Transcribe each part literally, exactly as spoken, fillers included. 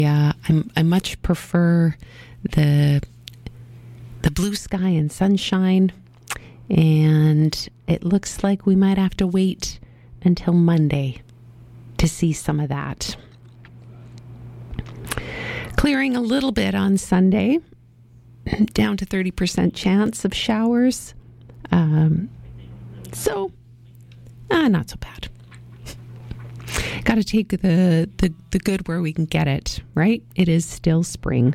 Yeah, I'm, I much prefer the the blue sky and sunshine, and it looks like we might have to wait until Monday to see some of that. Clearing a little bit on Sunday, down to thirty percent chance of showers. Um, so, uh, not so bad. Got to take the, the, the good where we can get it, right? It is still spring.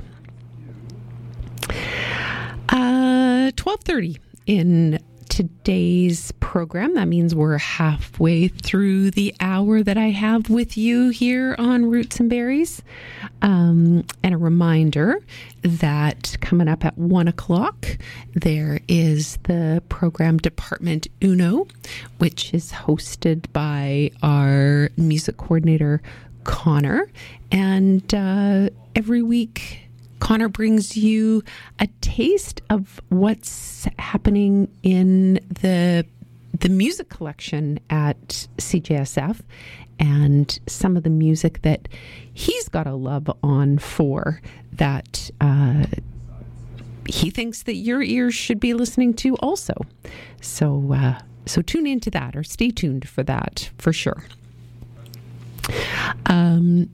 Uh, twelve thirty in today's program. That means we're halfway through the hour that I have with you here on Roots and Berries. Um, and a reminder that coming up at one o'clock, there is the program Department Uno, which is hosted by our music coordinator, Connor. And uh, every week, Connor brings you a taste of what's happening in the the music collection at C J S F and some of the music that he's got a love on for that uh, he thinks that your ears should be listening to also. So, uh, so tune into that, or stay tuned for that for sure. Um.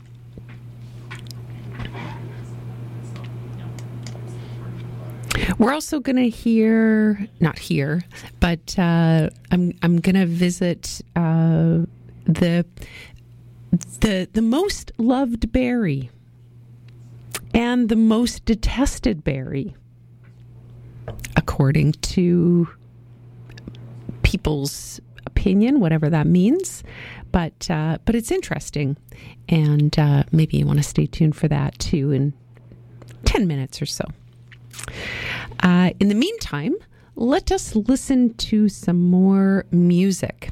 We're also going to hear, not hear, but uh, I'm I'm going to visit uh, the the the most loved berry and the most detested berry, according to people's opinion, whatever that means. But uh, but it's interesting, and uh, maybe you want to stay tuned for that too in ten minutes or so. Uh, in the meantime, let us listen to some more music.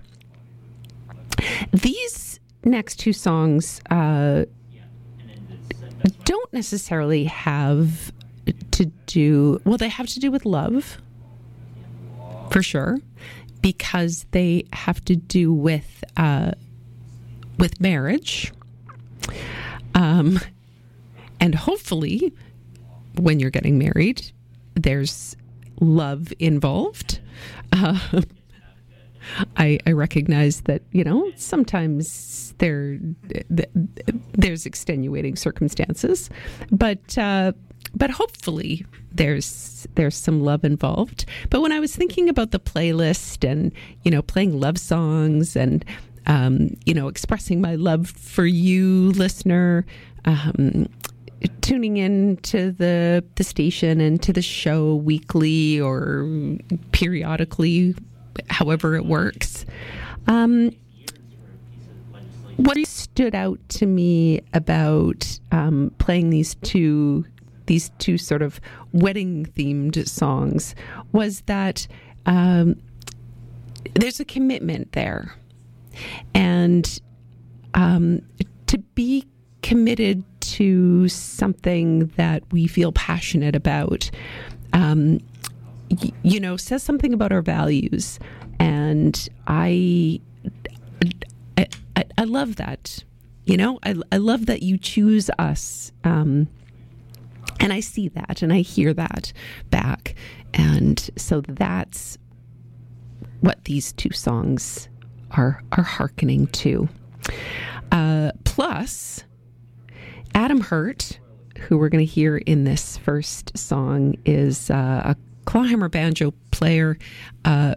These next two songs uh, don't necessarily have to do, well, they have to do with love, for sure, because they have to do with uh, with marriage. Um, and hopefully, when you're getting married, there's love involved. Uh, I, I recognize that, you know, sometimes there there's extenuating circumstances, but uh, but hopefully there's there's some love involved. But when I was thinking about the playlist and, you know, playing love songs and um, you know, expressing my love for you, listener, um, tuning in to the the station and to the show weekly or periodically, however it works. Um, what stood out to me about um, playing these two these two sort of wedding themed songs was that um, there's a commitment there, and um, to be committed to something that we feel passionate about, um, y- you know, says something about our values. And I, I, I, I love that, you know, I, I love that you choose us. Um, and I see that and I hear that back. And so that's what these two songs are, are hearkening to. Uh, plus, Adam Hurt, who we're going to hear in this first song, is uh, a clawhammer banjo player, uh,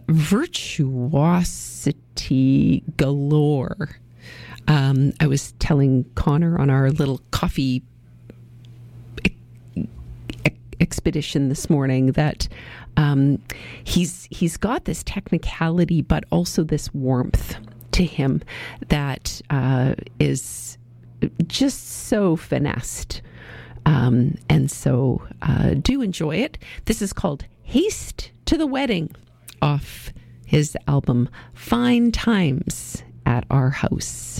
virtuosity galore. Um, I was telling Connor on our little coffee e- expedition this morning that um, he's he's got this technicality, but also this warmth to him that uh, is just so finessed. Um, and so uh, do enjoy it. This is called Haste to the Wedding off his album Fine Times at Our House.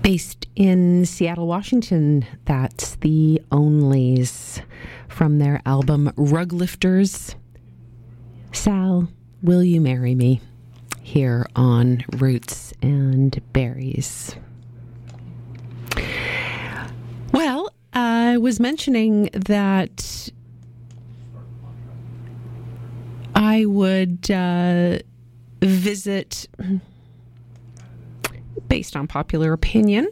based in Seattle, Washington. That's the Onlys from their album Rug Lifters. Sal, Will You Marry Me? Here on Roots and Berries. Well, I was mentioning that I would uh, visit, based on popular opinion,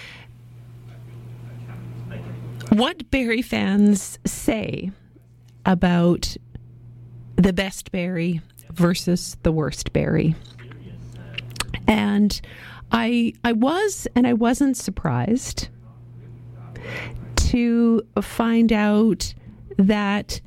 what berry fans say about the best berry versus the worst berry. And I I was and I wasn't surprised to find out that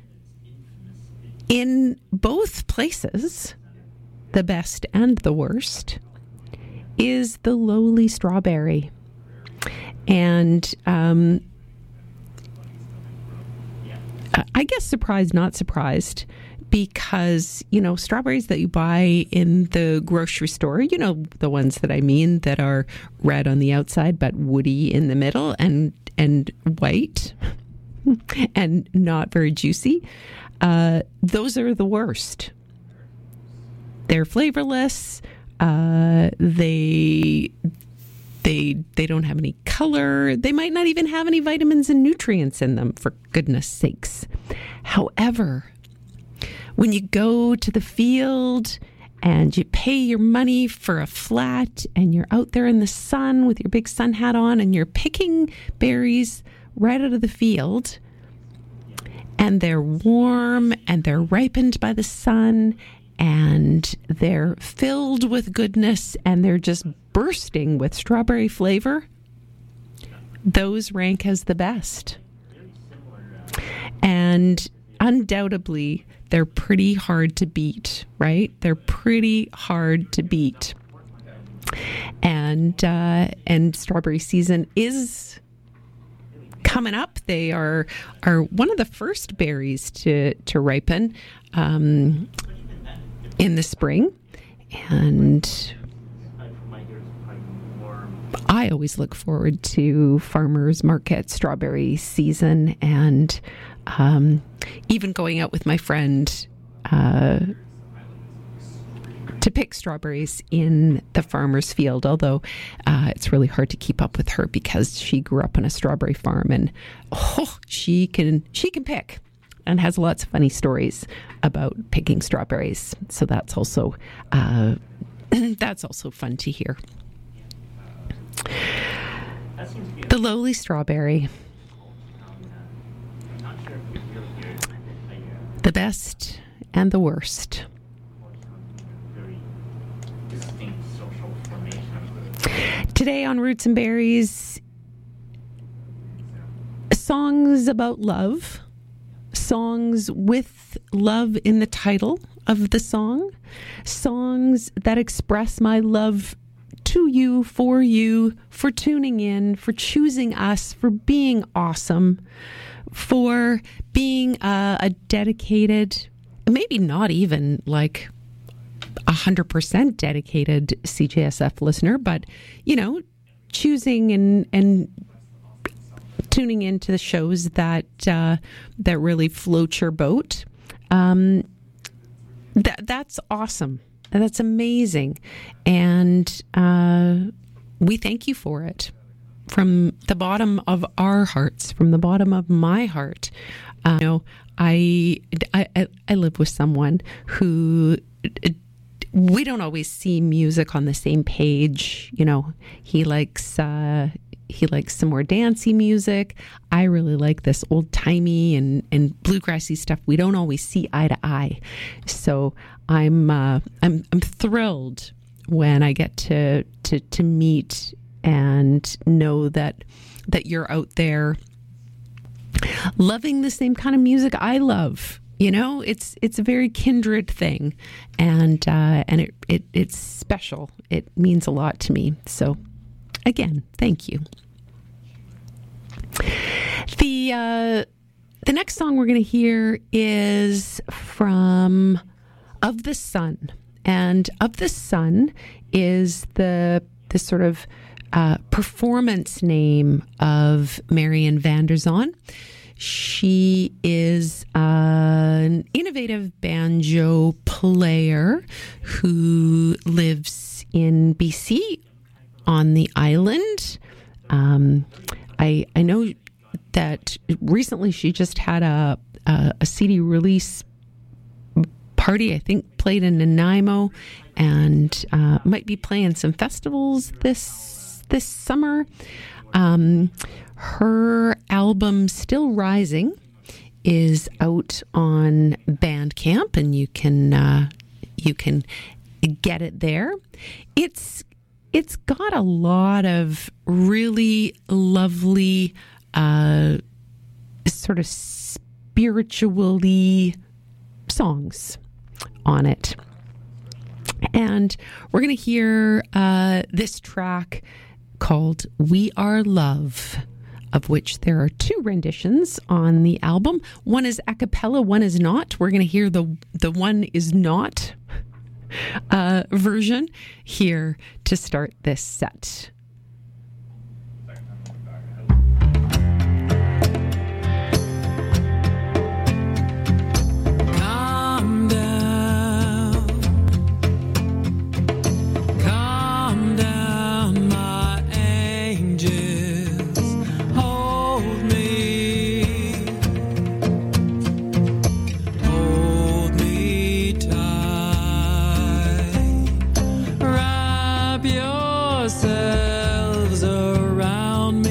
in both places, the best and the worst is the lowly strawberry. And um, I guess surprised, not surprised, because, you know, strawberries that you buy in the grocery store, you know, the ones that I mean, that are red on the outside but woody in the middle and and white and not very juicy, uh, those are the worst. They're flavorless. Uh, they they they don't have any color. They might not even have any vitamins and nutrients in them, for goodness sakes. However, when you go to the field and you pay your money for a flat and you're out there in the sun with your big sun hat on and you're picking berries right out of the field, and they're warm and they're ripened by the sun and they're filled with goodness and they're just bursting with strawberry flavor, those rank as the best. And undoubtedly, they're pretty hard to beat, right? They're pretty hard to beat. And uh, and strawberry season is coming up. They are are one of the first berries to to ripen um, in the spring, and I always look forward to farmers market strawberry season, and um, even going out with my friend uh, to pick strawberries in the farmer's field, although uh, it's really hard to keep up with her because she grew up on a strawberry farm, and oh, she can she can pick and has lots of funny stories about picking strawberries. So that's also uh, that's also fun to hear. The lowly strawberry. The best and the worst. Today on Roots and Berries, songs about love, songs with love in the title of the song, songs that express my love to you, for you, for tuning in, for choosing us, for being awesome, for being a, a dedicated, maybe not even like a hundred percent dedicated C J S F listener, but, you know, choosing and, and tuning into the shows that, uh, that really float your boat. Um, that, that's awesome. That's amazing. And uh, we thank you for it from the bottom of our hearts, from the bottom of my heart. Uh, you know, I, I, I live with someone who, we don't always see music on the same page. You know, he likes, uh, he likes some more dancey music. I really like this old timey and, and bluegrassy stuff. We don't always see eye to eye. So I'm, uh, I'm, I'm thrilled when I get to, to, to meet and know that, that you're out there loving the same kind of music I love. You know, it's, it's a very kindred thing, and, uh, and it, it, it's special. It means a lot to me. So again, thank you. The uh, the next song we're going to hear is from Of the Sun, and Of the Sun is the the sort of uh, performance name of Marian van der Zon. She is uh, an innovative banjo player who lives in B C on the island. Um, I I know that recently she just had a a, a C D release party. I think played in Nanaimo, and uh, might be playing some festivals this this summer. Um, her album "Still Rising" is out on Bandcamp, and you can uh, you can get it there. It's it's got a lot of really lovely, uh, sort of spiritually songs on it, and we're going to hear uh, this track called "We Are Love," of which there are two renditions on the album. One is a cappella, one is not. We're going to hear the the one is not uh, version here to start this set. Yourselves around me.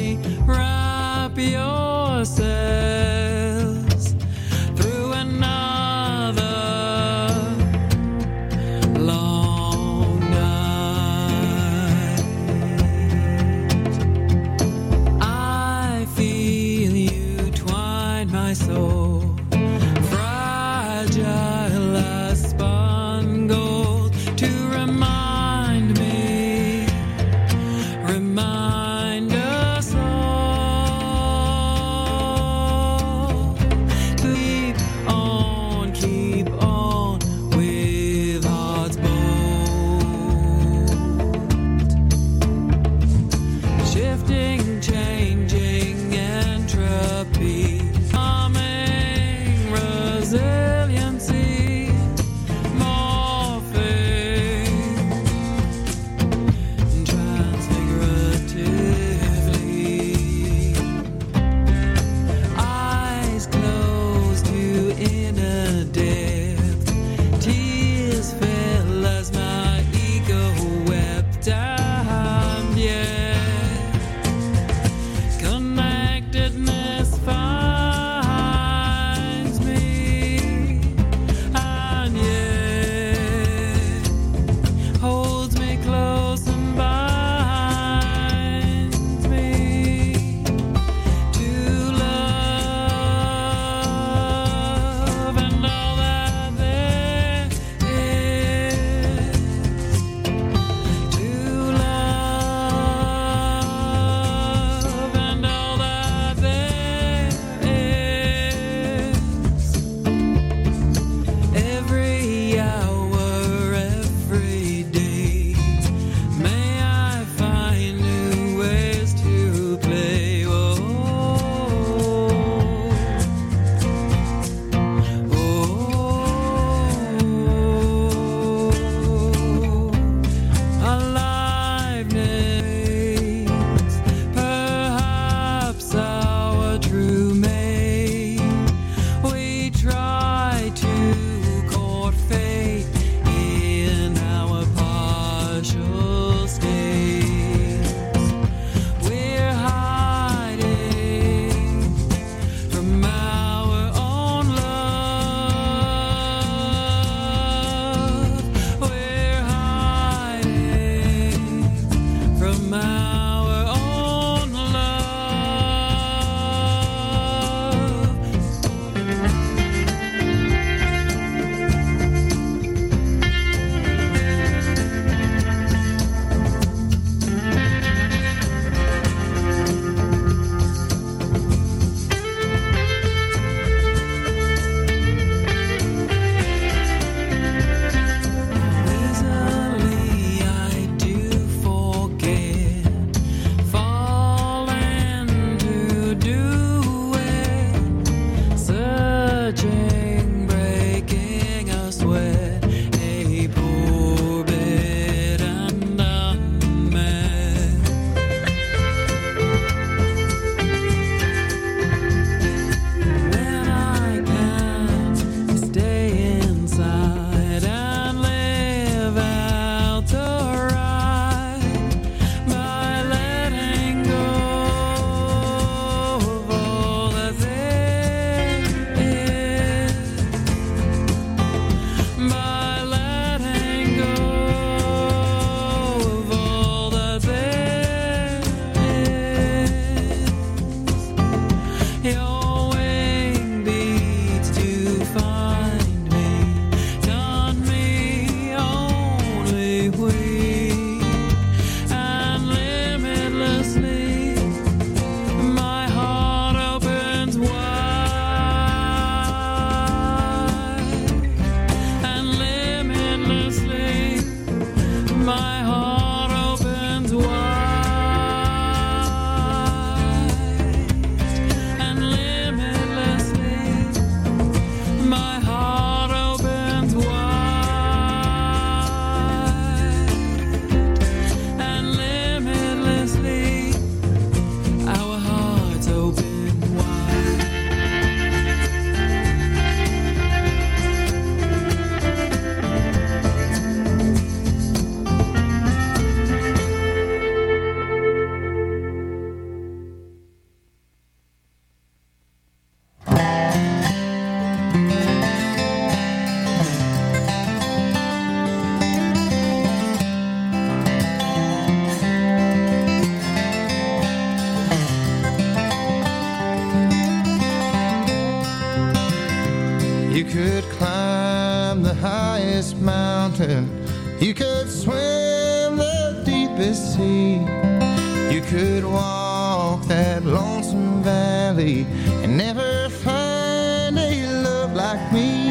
could climb the highest mountain, you could swim the deepest sea, you could walk that lonesome valley and never find a love like me.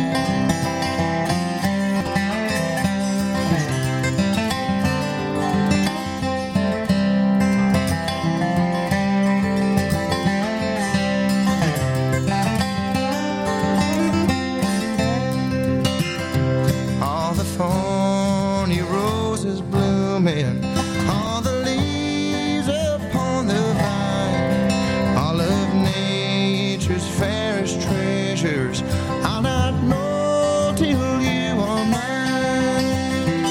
All the leaves upon the vine, all of nature's fairest treasures, I'll not know till you are mine.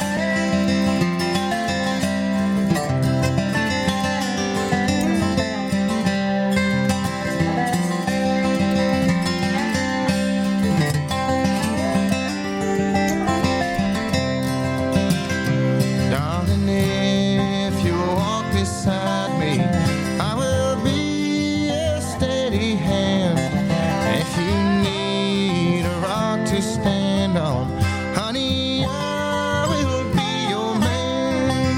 Darling, if you walk beside me, I will be a steady hand. If you need a rock to stand on, honey, I will be your man.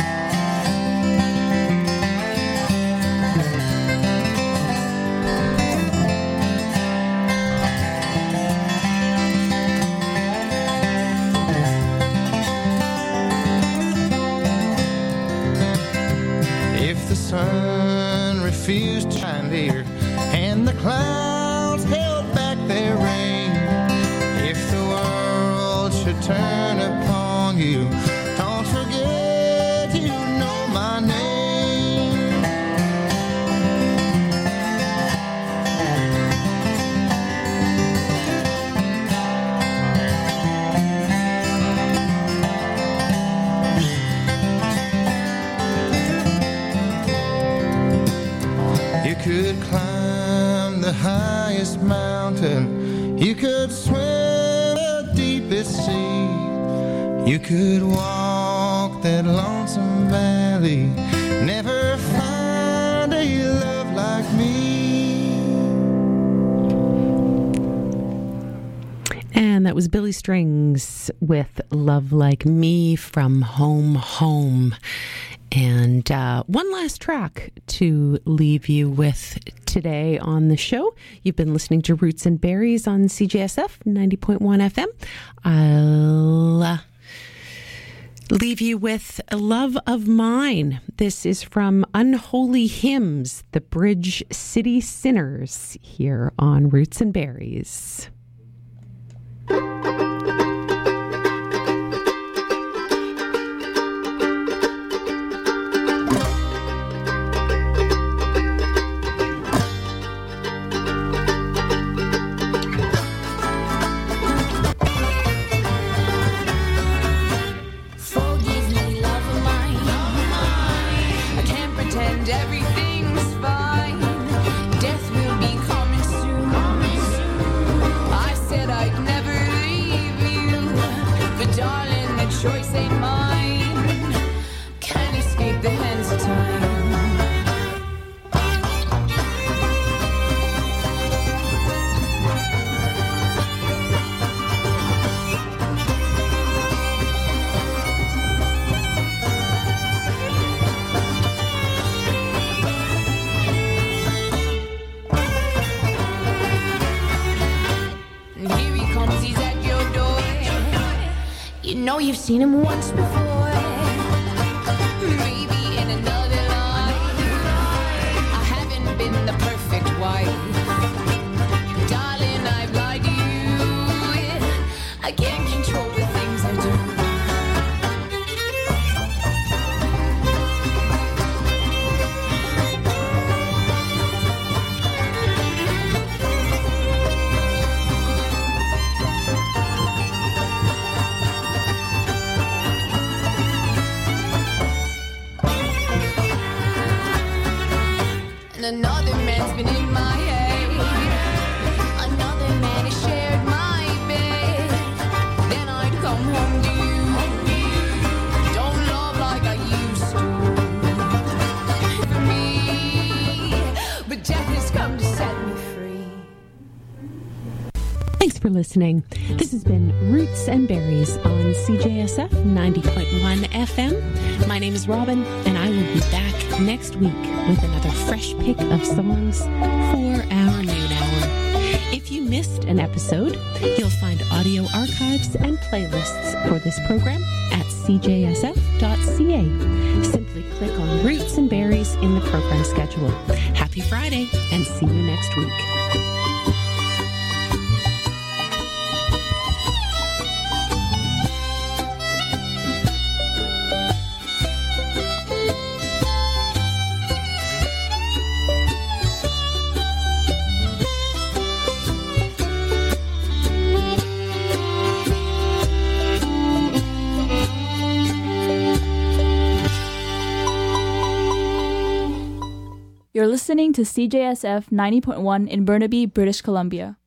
If the sun refused to shine, dear, and the clouds held back their rain, if the world should turn upon you, don't forget you know my name. You could climb the highest mountain, you could swim the deepest sea, you could walk that lonesome valley, never find a love like me. And that was Billy Strings with Love Like Me from Home Home. And uh, one last track to leave you with today on the show. You've been listening to Roots and Berries on C J S F ninety point one F M. I'll uh, leave you with A Love of Mine. This is from Unholy Hymns, the Bridge City Sinners, here on Roots and Berries. Everything's fine. Death will be coming soon. I said I'd never leave you, but darling, the choice ain't mine. Can't escape the hands of time. You know you've seen him once before. Maybe in another life. I haven't been the perfect wife. Darling, I've lied to you. I can't control the things I do. Another man's been in my head. Another man has shared my bed. Then I'd come home to you. Don't love like I used to. For me, but death has come to set me free. Thanks for for listening. This has been Roots and Berries on C J S F ninety point one F M. My name is Robin, and I will be back next week with another fresh pick of songs for our noon hour. If you missed an episode, you'll find audio archives and playlists for this program at c j s f dot c a. Simply click on Roots and Berries in the program schedule. Happy Friday, and see you next week. You're listening to C J S F ninety point one in Burnaby, British Columbia.